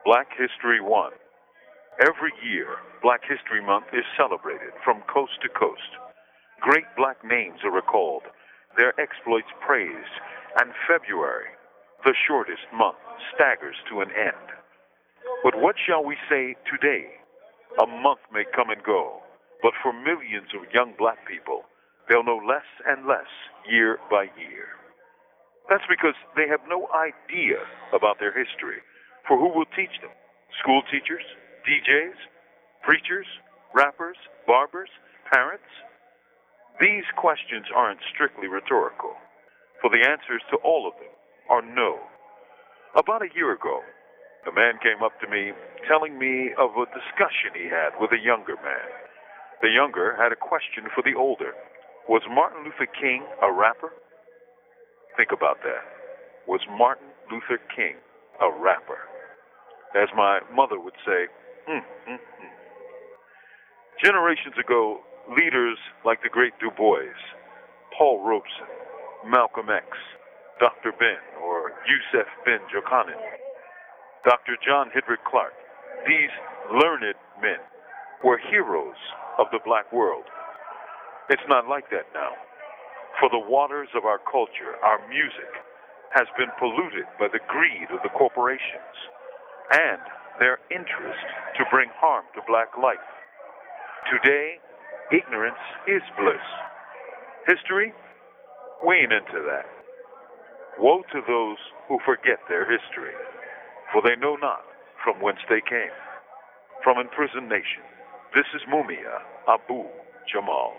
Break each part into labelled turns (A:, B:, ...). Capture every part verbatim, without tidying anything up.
A: Black History One. Every year, Black History Month is celebrated from coast to coast. Great black names are recalled, their exploits praised, and February, the shortest month, staggers to an end. But what shall we say today? A month may come and go, but for millions of young black people, they'll know less and less year by year. That's because they have no idea about their history. For who will teach them? School teachers? D Js? Preachers? Rappers? Barbers? Parents? These questions aren't strictly rhetorical, for the answers to all of them are no. About a year ago, a man came up to me telling me of a discussion he had with a younger man. The younger had a question for the older. Was Martin Luther King a rapper? Think about that. Was Martin Luther King a rapper? As my mother would say, mm, mm, mm. Generations ago, leaders like the great Du Bois, Paul Robeson, Malcolm X, Doctor Ben, or Yusef Ben Jochannan, Doctor John Henrik Clark, these learned men were heroes of the black world. It's not like that now. For the waters of our culture, our music, has been polluted by the greed of the corporations and their interest to bring harm to black life. Today, ignorance is bliss. History? We ain't into that. Woe to those who forget their history, for they know not from whence they came. From Imprisoned Nation, this is Mumia Abu Jamal.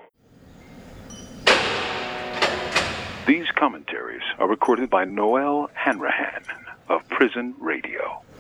B: These commentaries are recorded by Noel Hanrahan of Prison Radio.